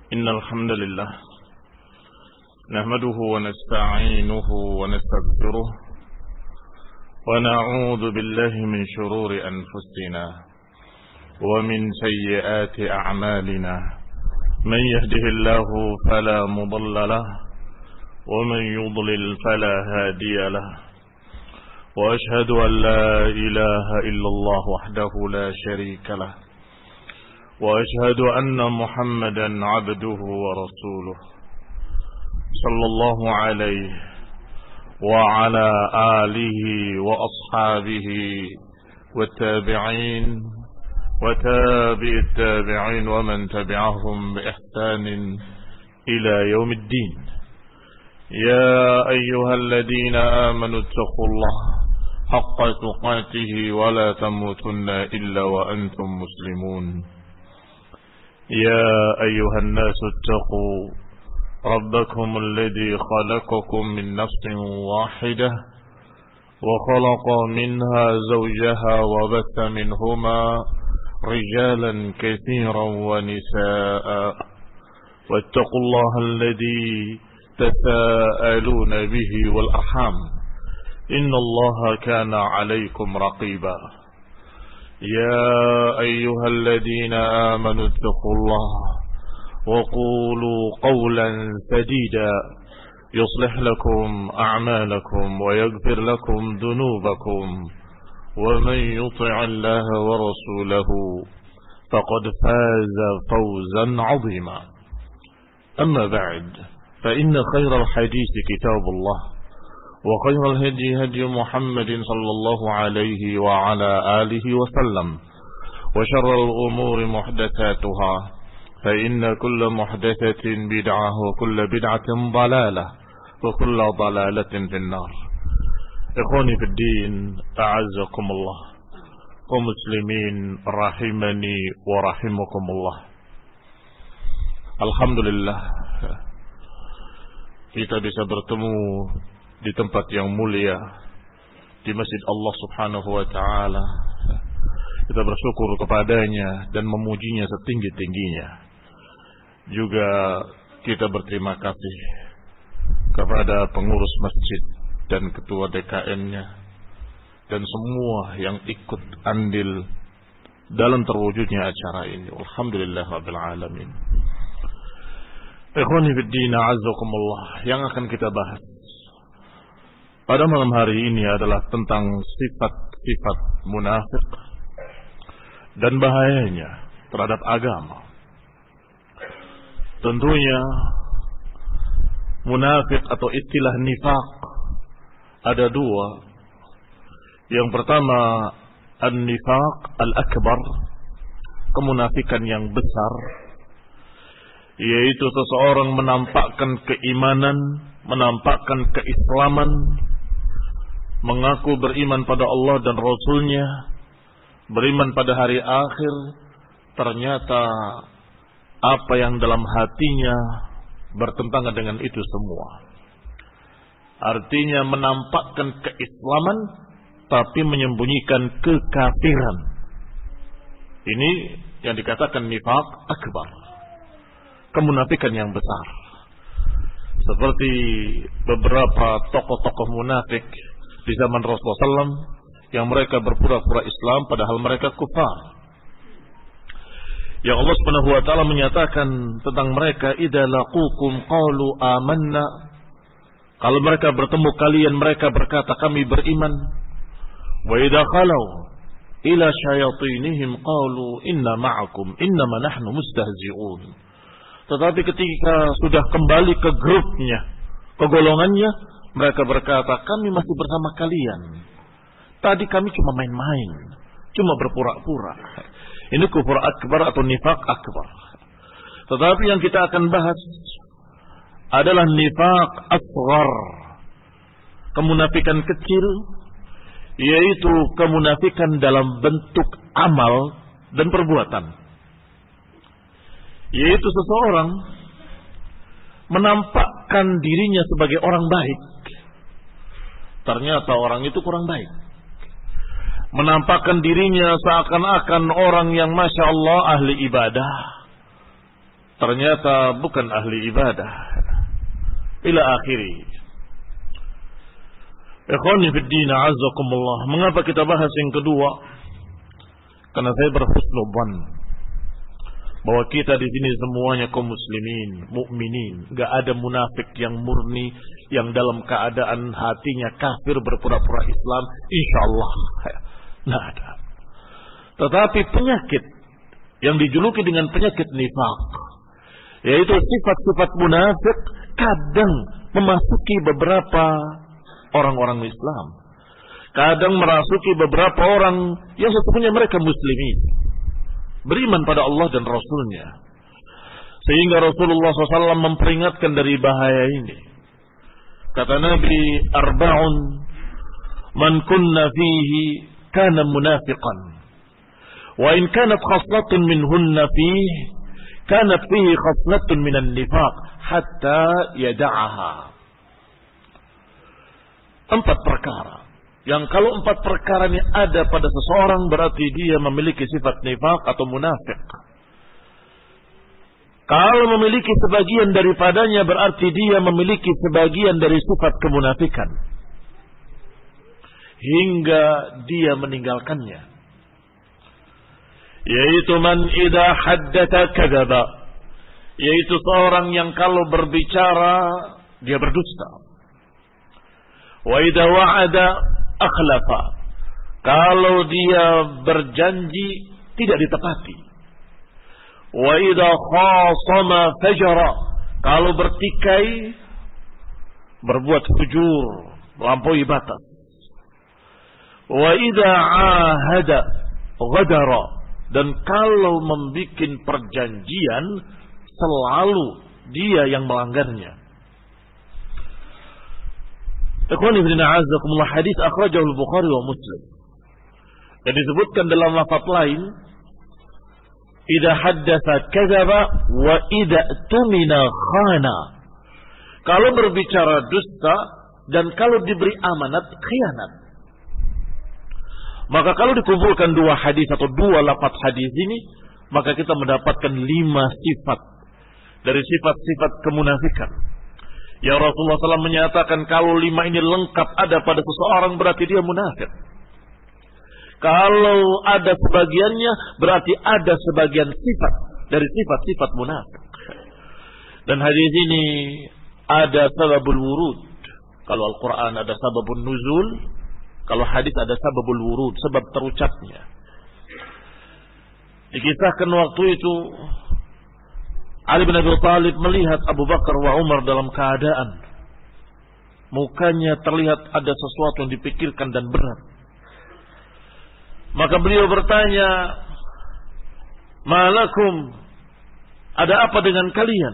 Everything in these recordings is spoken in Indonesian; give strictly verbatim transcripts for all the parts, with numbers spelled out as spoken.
إن الحمد لله نحمده ونستعينه ونستغفره ونعوذ بالله من شرور أنفسنا ومن سيئات أعمالنا من يهده الله فلا مضل له ومن يضلل فلا هادي له وأشهد أن لا إله إلا الله وحده لا شريك له وأشهد أن محمدا عبده ورسوله صلى الله عليه وعلى آله وأصحابه والتابعين وتابع التابعين ومن تبعهم بإحسان إلى يوم الدين. يا أيها الذين آمنوا اتقوا الله حق تقاته ولا تموتن إلا وأنتم مسلمون. يا أيها الناس اتقوا ربكم الذي خلقكم من نفس واحدة وخلق منها زوجها وبث منهما رجالا كثيرا ونساء واتقوا الله الذي تساءلون به والأرحام إن الله كان عليكم رقيبا. يا أيها الذين آمنوا اتقوا الله وقولوا قولا سديدا يصلح لكم أعمالكم ويغفر لكم ذنوبكم ومن يطع الله ورسوله فقد فاز فوزا عظيما. أما بعد فإن خير الحديث كتاب الله وخير الهدي هدي محمد صلى الله عليه وعلى آله وسلم وشر الأمور محدثاتها فإن كل محدثة بدعة وكل بدعة ضلالة وكل ضلالة في النار. إخواني في الدين أعزكم الله ومسلمين رحمني ورحمكم الله. Alhamdulillah kita bisa bertemu di tempat yang mulia, di masjid Allah subhanahu wa ta'ala. Kita bersyukur kepadanya dan memujinya setinggi-tingginya. Juga kita berterima kasih kepada pengurus masjid dan ketua D K N-nya dan semua yang ikut andil dalam terwujudnya acara ini. Alhamdulillah rabbil alamin. Ikhwani fid din, a'azzakumullah. Yang akan kita bahas pada malam hari ini adalah tentang sifat-sifat munafik dan bahayanya terhadap agama. Tentunya munafik atau istilah nifaq ada dua. Yang pertama an-nifaq al-akbar, kemunafikan yang besar, yaitu seseorang menampakkan keimanan, menampakkan keislaman, mengaku beriman pada Allah dan Rasulnya, beriman pada hari akhir, ternyata apa yang dalam hatinya bertentangan dengan itu semua. Artinya menampakkan keislaman tapi menyembunyikan kekafiran. Ini yang dikatakan nifaq akbar, kemunafikan yang besar. Seperti beberapa tokoh-tokoh munafik di zaman Rasulullah sallallahu alaihi wasallam yang mereka berpura-pura Islam padahal mereka kufar. Yang Allah Subhanahu wa taala menyatakan tentang mereka, idza laqukum qalu amanna. Kalau mereka bertemu kalian, mereka berkata kami beriman. Wa idza khalu ila syayatinihim qalu inna ma'akum innama nahnu mustahzi'un. Tetapi ketika sudah kembali ke grupnya, ke golongannya, mereka berkata, kami masih bersama kalian. Tadi kami cuma main-main, cuma berpura-pura. Ini kufur akbar atau nifaq akbar. Tetapi yang kita akan bahas adalah nifaq asghar, kemunafikan kecil, yaitu kemunafikan dalam bentuk amal dan perbuatan. Yaitu seseorang menampakkan dirinya sebagai orang baik, ternyata orang itu kurang baik. Menampakkan dirinya seakan-akan orang yang masya Allah ahli ibadah, ternyata bukan ahli ibadah. Ila akhiri. Ikhwani fid din, a'azzakumullah. Mengapa kita bahas yang kedua? Karena saya berhusnudzan bahwa kita di sini semuanya kaum muslimin, mukminin, enggak ada munafik yang murni yang dalam keadaan hatinya kafir berpura-pura Islam, insyaallah. Nah, ada. Tetapi penyakit yang dijuluki dengan penyakit nifaq, yaitu sifat-sifat munafik kadang memasuki beberapa orang-orang Islam. Kadang merasuki beberapa orang yang sesungguhnya mereka muslimin, beriman pada Allah dan Rasulnya. Sehingga Rasulullah shallallahu alaihi wasallam memperingatkan dari bahaya ini. Kata Nabi, arba'un man kunna fihi kana munafiqan. Wa in kanat khaslatun minhunna fihi kanat fihi khaslatun minan nifaq hatta yada'aha. Empat perkara yang kalau empat perkara ini ada pada seseorang berarti dia memiliki sifat nifaq atau munafik. Kalau memiliki sebagian daripadanya berarti dia memiliki sebagian dari sifat kemunafikan hingga dia meninggalkannya. Yaitu man idza haddatha kadzaba, yaitu seorang yang kalau berbicara dia berdusta. Wa idza wa'ada akhlafa, kalau dia berjanji tidak ditepati. Wa idza khasama fajara, kalau bertikai berbuat fujur, melampaui batas. Wa idza ahada ghadara, dan kalau membikin perjanjian selalu dia yang melanggarnya. Ikhwani fillah, a'azzakumullah, hadis akhrajahu al-Bukhari wa Muslim. Dan disebutkan dalam lafaz lain, idza haddatsa kadzaba wa idza tumina khana. Kalau berbicara dusta dan kalau diberi amanat khianat. Maka kalau dikumpulkan dua hadis atau dua lafaz hadis ini, maka kita mendapatkan lima sifat dari sifat-sifat kemunafikan. Ya Rasulullah shallallahu alaihi wasallam menyatakan kalau lima ini lengkap ada pada seseorang berarti dia munafik. Kalau ada sebagiannya berarti ada sebagian sifat dari sifat-sifat munafik. Dan hadis ini ada sababul wurud. Kalau Al-Quran ada sababun nuzul, kalau hadis ada sababul wurud, sebab terucapnya. Dikisahkan waktu itu Ali bin Abi Thalib melihat Abu Bakar wa Umar dalam keadaan mukanya terlihat ada sesuatu yang dipikirkan dan berat. Maka beliau bertanya, "Malakum? Ada apa dengan kalian?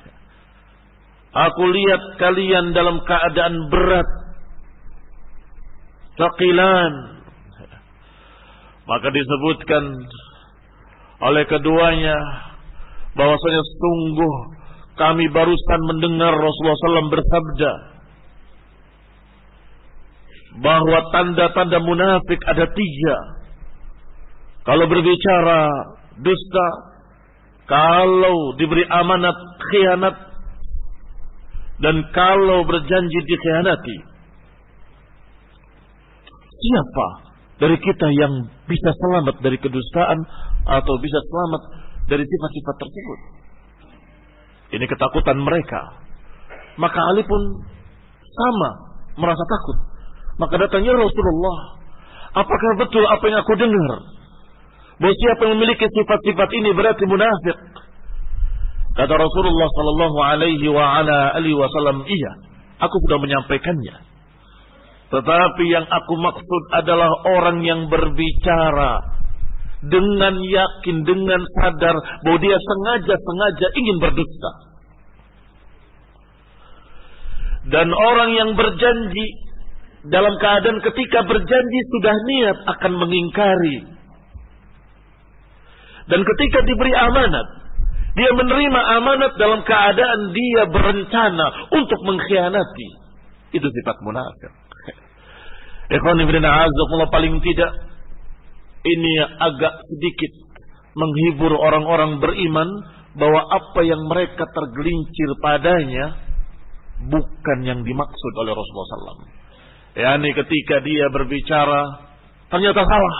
Aku lihat kalian dalam keadaan berat, taqilan." Maka disebutkan oleh keduanya bahwasanya sungguh kami barusan mendengar Rasulullah shallallahu alaihi wasallam bersabda bahwa tanda-tanda munafik ada tiga. Kalau berbicara dusta, kalau diberi amanat khianat, dan kalau berjanji dikhianati. Siapa dari kita yang bisa selamat dari kedustaan atau bisa selamat dari sifat-sifat tersebut? Ini ketakutan mereka. Maka Ali pun sama, merasa takut. Maka datangnya Rasulullah, apakah betul apa yang aku dengar? Bahwa siapa yang memiliki sifat-sifat ini berarti munafik. Kata Rasulullah sallallahu alaihi wa ala alihi wasallam, iya, aku sudah menyampaikannya. Tetapi yang aku maksud adalah orang yang berbicara dengan yakin, dengan sadar bahwa dia sengaja-sengaja ingin berdusta. Dan orang yang berjanji dalam keadaan ketika berjanji sudah niat akan mengingkari. Dan ketika diberi amanat, dia menerima amanat dalam keadaan dia berencana untuk mengkhianati. Itu sifat munafik. Ikhwan fillah, a'azzakumullah, paling tidak ini agak sedikit menghibur orang-orang beriman bahwa apa yang mereka tergelincir padanya bukan yang dimaksud oleh Rasulullah sallallahu alaihi wasallam. Yani ketika dia berbicara ternyata salah.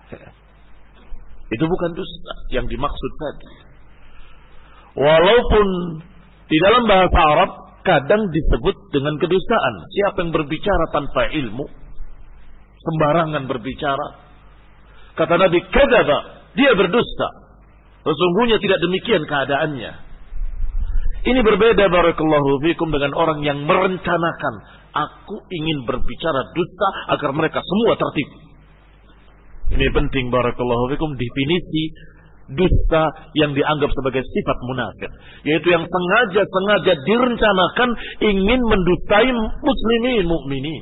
Itu bukan dusta yang dimaksud tadi. Walaupun di dalam bahasa Arab kadang disebut dengan kedustaan. Siapa yang berbicara tanpa ilmu, sembarangan berbicara, kata Nabi, kadzaba, dia berdusta. Sesungguhnya tidak demikian keadaannya. Ini berbeda barakallahu fikum dengan orang yang merencanakan, aku ingin berbicara dusta agar mereka semua tertipu. Ini penting barakallahu fikum, definisi dusta yang dianggap sebagai sifat munafik, yaitu yang sengaja-sengaja direncanakan ingin mendustai muslimin mukminin.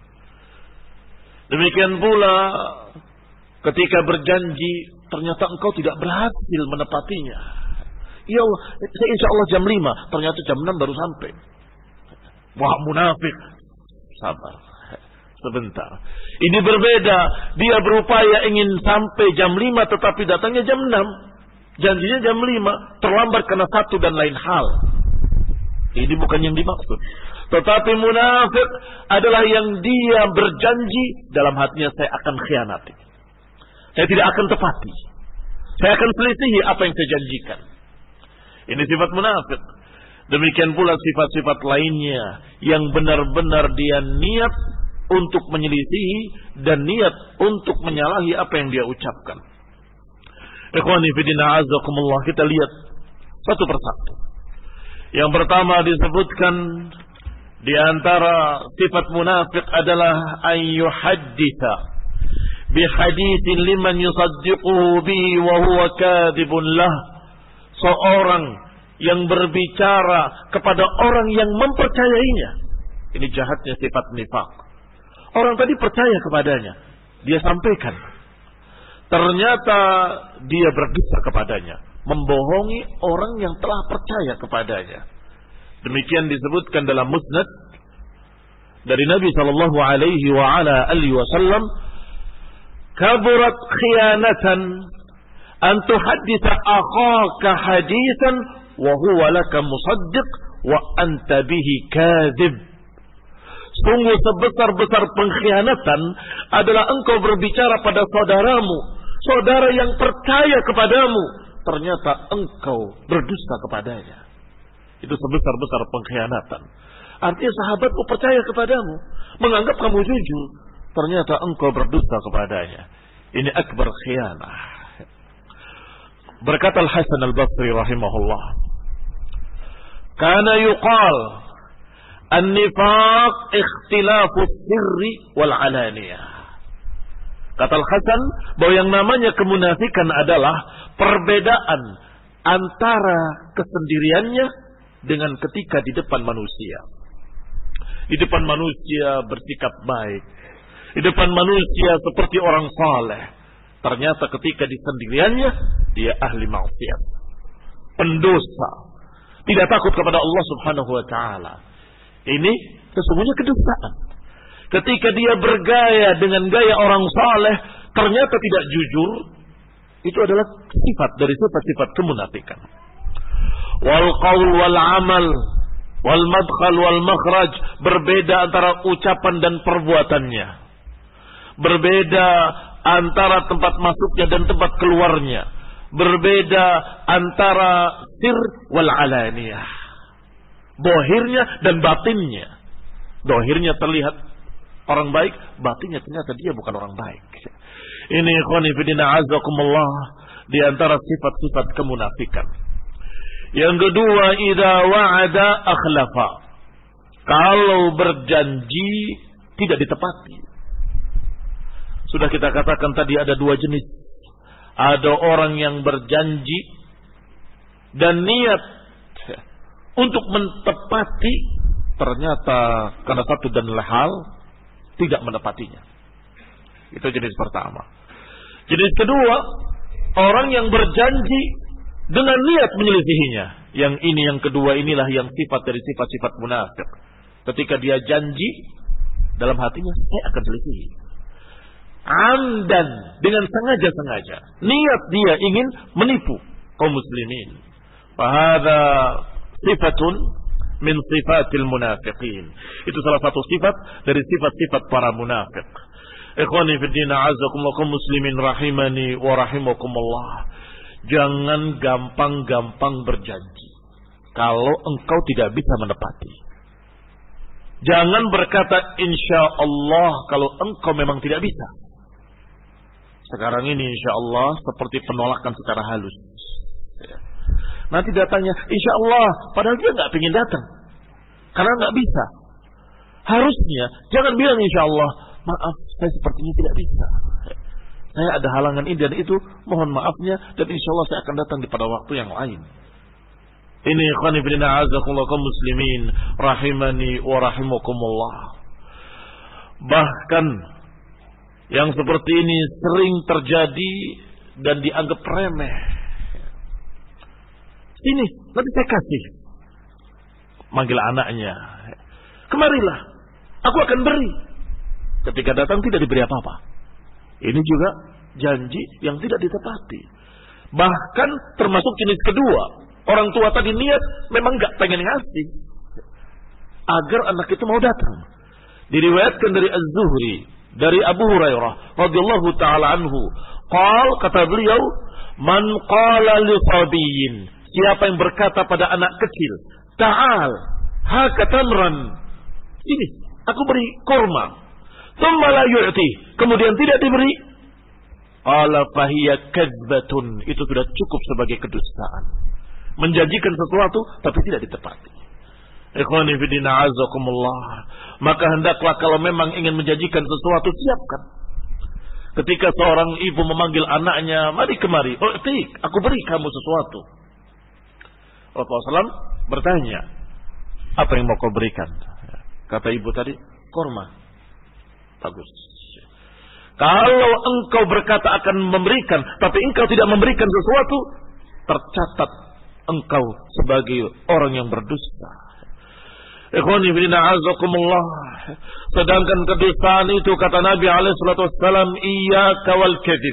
Demikian pula ketika berjanji ternyata engkau tidak berhasil menepatinya. Ya Allah, saya insya Allah jam lima, ternyata jam enam baru sampai. Wah, munafik. Sabar, sebentar. Ini berbeda. Dia berupaya ingin sampai jam lima tetapi datangnya jam enam. Janjinya jam lima, terlambat karena satu dan lain hal. Ini bukan yang dimaksud. Tetapi munafik adalah yang dia berjanji dalam hatinya, saya akan khianati. Saya tidak akan tepati. Saya akan selisihi apa yang saya janjikan. Ini sifat munafik. Demikian pula sifat-sifat lainnya yang benar-benar dia niat untuk menyelisihi dan niat untuk menyalahi apa yang dia ucapkan. Ikhwani fillah azakumullah, kita lihat satu persatu. Yang pertama disebutkan di antara sifat munafik adalah an yuhadditha bi haditsin liman yusaddiquhu bihi wa huwa kadhibun lah. Seorang yang berbicara kepada orang yang mempercayainya. Ini jahatnya sifat nifaq. Orang tadi percaya kepadanya, dia sampaikan. Ternyata dia berdusta kepadanya, membohongi orang yang telah percaya kepadanya. Demikian disebutkan dalam Musnad dari Nabi sallallahu alaihi wa ala alihi wasallam, kaburat khiyanatan an tuhadditha akhaka haditsan wa huwa laka musaddiq wa anta bihi kadzib. Sungguh sebesar-besar pengkhianatan adalah engkau berbicara pada saudaramu, saudara yang percaya kepadamu, ternyata engkau berdusta kepadanya. Itu sebesar-besar pengkhianatan. Artinya sahabatmu percaya kepadamu, menganggap kamu jujur, ternyata engkau berdusta kepadanya. Ini akbar khianah. Berkata Al-Hasan Al-Basri rahimahullah, kana yuqal an-nifaq ikhtilafu sirri wal alaniyah. Kata Al-Hasan bahwa yang namanya kemunafikan adalah perbedaan antara kesendiriannya dengan ketika di depan manusia. Di depan manusia bersikap baik, di depan manusia seperti orang saleh. Ternyata ketika di sendiriannya dia ahli maksiat, pendosa, tidak takut kepada Allah Subhanahu wa taala. Ini sesungguhnya kedustaan. Ketika dia bergaya dengan gaya orang saleh, ternyata tidak jujur, itu adalah sifat dari sifat-sifat kemunafikan. Wal qaul wal amal wal madkhal wal makhraj, berbeda antara ucapan dan perbuatannya. Berbeda antara tempat masuknya dan tempat keluarnya. Berbeda antara sir wal alaniyah, dohirnya dan batinnya. Dohirnya terlihat orang baik, batinnya ternyata dia bukan orang baik. Ini ikhwani fillah azakumullah, di antara sifat-sifat kemunafikan. Yang kedua, idza wa'ada akhlafa. Kalau berjanji tidak ditepati. Sudah kita katakan tadi ada dua jenis. Ada orang yang berjanji dan niat untuk mentepati, ternyata karena satu dan lain hal tidak menepatinya. Itu jenis pertama. Jenis kedua, orang yang berjanji dengan niat menyelisihinya. Yang ini, yang kedua inilah yang sifat dari sifat-sifat munafik. Ketika dia janji, dalam hatinya saya akan selisihi. Amdan, dengan sengaja-sengaja. Niat dia ingin menipu kaum muslimin, Fahadha sifatun min sifatil munafiqin. Itu salah satu sifat dari sifat-sifat para munafik. Ikhwani fi din, a'azzakumullah kaum muslimin rahimani wa rahimakumullah. Jangan gampang-gampang berjanji kalau engkau tidak bisa menepati. Jangan berkata insya Allah kalau engkau memang tidak bisa. Sekarang ini insya Allah seperti penolakan secara halus. Nanti datanya insya Allah, padahal dia nggak pengen datang karena nggak bisa. Harusnya jangan bilang insya Allah, maaf saya sepertinya tidak bisa, saya ada halangan ini dan itu, mohon maafnya, dan insya Allah saya akan datang di pada waktu yang lain. Ini ikhwani fillah a'azzakumullah kaum muslimin rahimani wa rahimakumullah. Bahkan yang seperti ini sering terjadi dan dianggap remeh. Ini nanti saya kasih. Manggil anaknya. Kemarilah, aku akan beri. Ketika datang tidak diberi apa-apa. Ini juga janji yang tidak ditepati. Bahkan termasuk jenis kedua. Orang tua tadi niat memang gak pengen ngasih agar anak itu mau datang. Diriwayatkan dari Az-Zuhri, dari Abu Hurairah radhiyallahu taala anhu, qal, kata beliau, man qala li sabiyyin, siapa yang berkata pada anak kecil, ta'al haka tamran, ini aku beri kurma, thumma la yu'ti, kemudian tidak diberi, qala fahiya kadzbatun, itu sudah cukup sebagai kedustaan. Menjanjikan sesuatu tapi tidak ditepati. Ikhwani fi din, a'azzakumullah. Maka hendaklah kalau memang ingin menjanjikan sesuatu, siapkan. Ketika seorang ibu memanggil anaknya, mari kemari, oh tik, aku beri kamu sesuatu. Rasulullah shallallahu alaihi wasallam bertanya, apa yang mau kau berikan? Kata ibu tadi, kurma. Bagus. Kalau engkau berkata akan memberikan, tapi engkau tidak memberikan sesuatu, tercatat engkau sebagai orang yang berdusta. Ikhwani fillah a'azzakumullah. Sedangkan kedustaan itu kata Nabi alaihi salatu wasallam, iyyaka wal kadzib.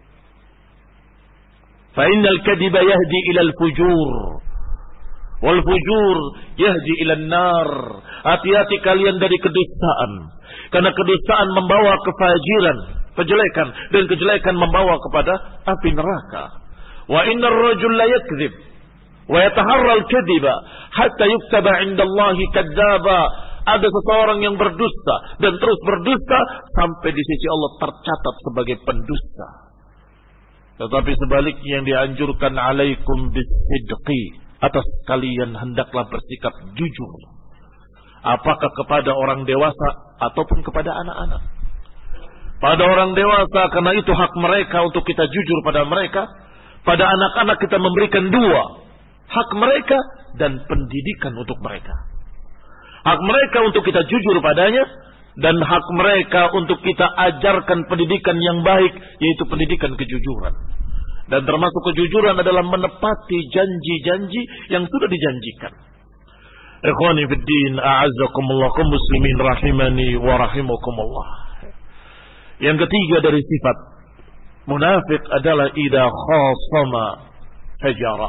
Fa innal kadhiba yahdi ila al fujur. Wal fujur yahdi ila an-nar. Hati-hati kalian dari kedustaan. Karena kedustaan membawa kefajiran, kejelekan, dan kejelekan membawa kepada api neraka. Wa innar rajul la yakdzib wa yataharra al-kadhiba hatta yuktaba 'inda Allah kadzdzaba. Ada seseorang yang berdusta dan terus berdusta sampai di sisi Allah tercatat sebagai pendusta. Tetapi sebaliknya yang dianjurkan, alaikum bisidqi, atas kalian hendaklah bersikap jujur. Apakah kepada orang dewasa ataupun kepada anak-anak. Pada orang dewasa karena itu hak mereka untuk kita jujur pada mereka. Pada anak-anak kita memberikan dua, hak mereka dan pendidikan untuk mereka. Hak mereka untuk kita jujur padanya, dan hak mereka untuk kita ajarkan pendidikan yang baik, yaitu pendidikan kejujuran. Dan termasuk kejujuran adalah menepati janji-janji yang sudah dijanjikan. Ikhwani fid din, a'azzakumullah kaum muslimin rahimani wa rahimakumullah. Yang ketiga dari sifat munafik adalah idza khasama fajara.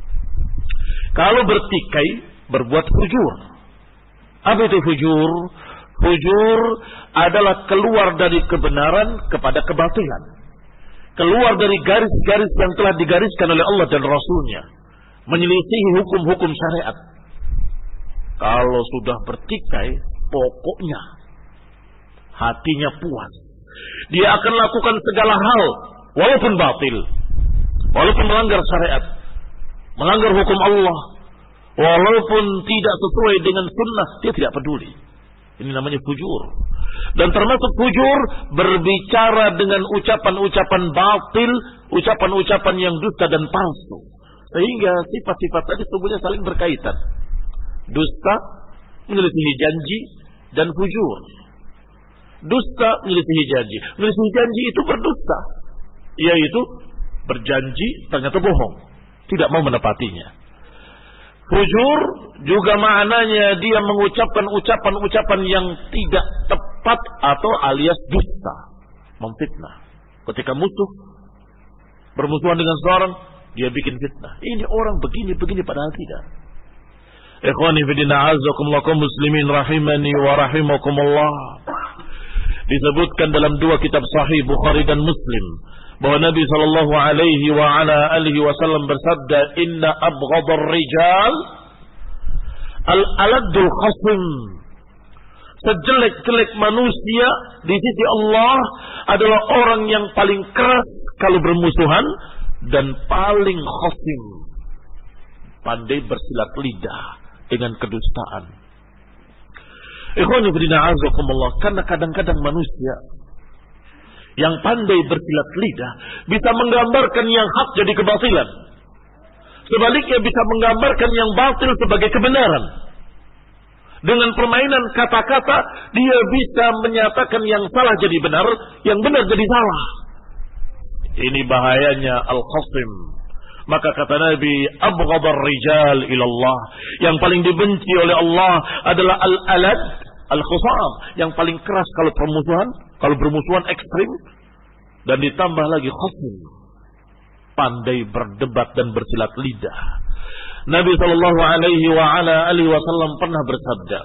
Kalau bertikai, berbuat fujur. Apa itu fujur? Fujur adalah keluar dari kebenaran kepada kebatilan. Keluar dari garis-garis yang telah digariskan oleh Allah dan Rasulnya. Menyelisihi hukum-hukum syariat. Kalau sudah bertikai, pokoknya hatinya puas. Dia akan lakukan segala hal, walaupun batil, walaupun melanggar syariat, melanggar hukum Allah, walaupun tidak sesuai dengan sunnah, dia tidak peduli. Ini namanya fujur. Dan termasuk fujur berbicara dengan ucapan-ucapan batil, ucapan-ucapan yang dusta dan palsu. Sehingga sifat-sifat tadi sebenarnya saling berkaitan. Dusta, menyelisihi janji, dan fujur. Dusta, menyelisihi janji. Menyelisihi janji itu berdusta. Yaitu berjanji ternyata bohong, tidak mau menepatinya. Fujur juga maknanya dia mengucapkan ucapan-ucapan yang tidak tepat atau alias dusta, memfitnah. Ketika musuh bermusuhan dengan seorang, dia bikin fitnah. Ini orang begini-begini padahal tidak. Ikhwani fillah a'azzakumullah kaum muslimin rahimani wa rahimakumullah. Disebutkan dalam dua kitab sahih Bukhari dan Muslim bahwa Nabi sallallahu alaihi wa ala alihi wasallam bersabda, "Inna abghadar rijal al-aladul khasim." Sejelek-jelek manusia di sisi Allah adalah orang yang paling keras kalau bermusuhan dan paling khasim, pandai bersilat lidah dengan kedustaan. Ikhwani fillah a'azzakumullah, karena kadang-kadang manusia yang pandai bersilat lidah bisa menggambarkan yang hak jadi kebatilan. Sebaliknya bisa menggambarkan yang batil sebagai kebenaran. Dengan permainan kata-kata dia bisa menyatakan yang salah jadi benar, yang benar jadi salah. Ini bahayanya al-khasim. Maka kata Nabi, abghadar rijal ilallah, yang paling dibenci oleh Allah adalah al-alad, al-khusam, yang paling keras kalau permusuhan, kalau bermusuhan ekstrim, dan ditambah lagi khasim, pandai berdebat dan bersilat lidah. Nabi sallallahu alaihi wa ala alihi wasallam pernah bersabda,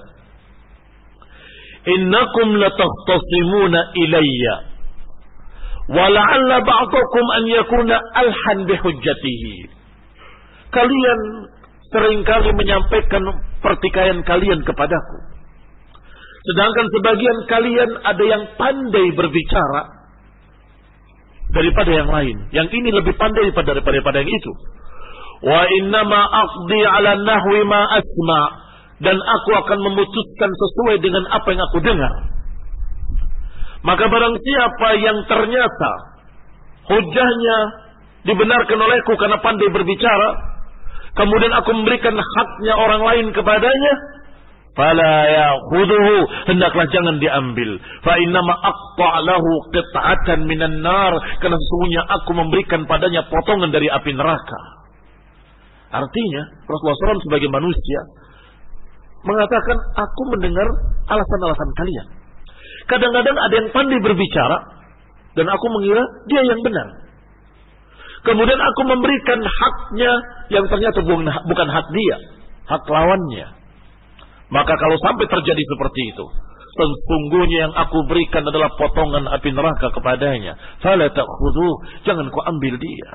"Innakum latakhtasimuna ilayya wa la'alla ba'dakum an yakuna alhan bihujjatihi." Kalian seringkali menyampaikan pertikaian kalian kepadaku, sedangkan sebagian kalian ada yang pandai berbicara daripada yang lain. Yang ini lebih pandai daripada daripada yang itu. Wa innama aqdi ala nahwi ma asma, dan aku akan memutuskan sesuai dengan apa yang aku dengar. Maka barang siapa yang ternyata hujahnya dibenarkan olehku karena pandai berbicara, kemudian aku memberikan haknya orang lain kepadanya, fala ya'khudhuhu, hendaklah jangan diambil. Fa innama aqta' lahu qit'atan minan nar, karena sesungguhnya aku memberikan padanya potongan dari api neraka. Artinya Rasulullah shallallahu alaihi wasallam sebagai manusia mengatakan, aku mendengar alasan-alasan kalian. Kadang-kadang ada yang pandai berbicara dan aku mengira dia yang benar. Kemudian aku memberikan haknya yang ternyata bukan hak dia, hak lawannya. Maka kalau sampai terjadi seperti itu, sesungguhnya yang aku berikan adalah potongan api neraka kepadanya. Fala ta'khudhuh, jangan kau ambil dia.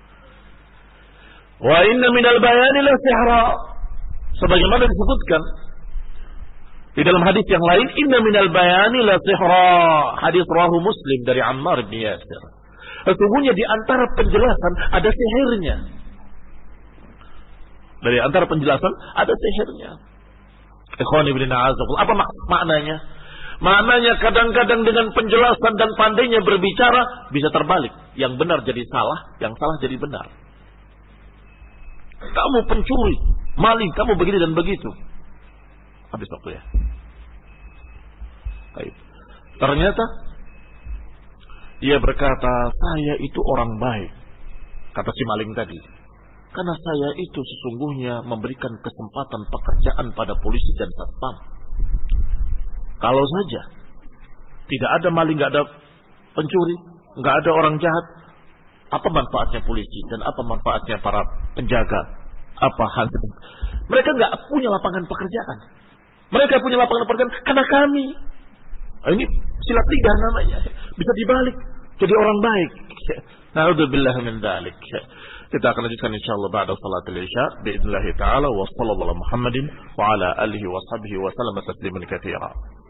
Wa inna minal bayani la sihra, sebagaimana disebutkan di dalam hadis yang lain, inna minal bayani la sihra, hadis rawahu Muslim dari Ammar bin Yasir. Sesungguhnya di antara penjelasan ada sihirnya. Dari antara penjelasan ada sihirnya. Ikhwani fillah a'azzakumullah, apa mak- maknanya? Maknanya kadang-kadang dengan penjelasan dan pandainya berbicara bisa terbalik. Yang benar jadi salah, yang salah jadi benar. Kamu pencuri, maling, kamu begini dan begitu. Habis waktu ya. Baik. Ternyata dia berkata, saya itu orang baik, kata si maling tadi, karena saya itu sesungguhnya memberikan kesempatan pekerjaan pada polisi dan satpam. Kalau saja tidak ada maling, nggak ada pencuri, nggak ada orang jahat, apa manfaatnya polisi dan apa manfaatnya para penjaga? Apa hal itu? Mereka nggak punya lapangan pekerjaan. Mereka punya lapangan pekerjaan karena kami. Ini silat lidah namanya. Bisa dibalik jadi orang baik. Na'udzubillah min dzalik. Kita akan lanjutkan insyaallah ba'da salatul isya باذن الله taala wa sallallahu ala Muhammadin wa ala alihi wa sahbihi wa sallama tasliman katsira.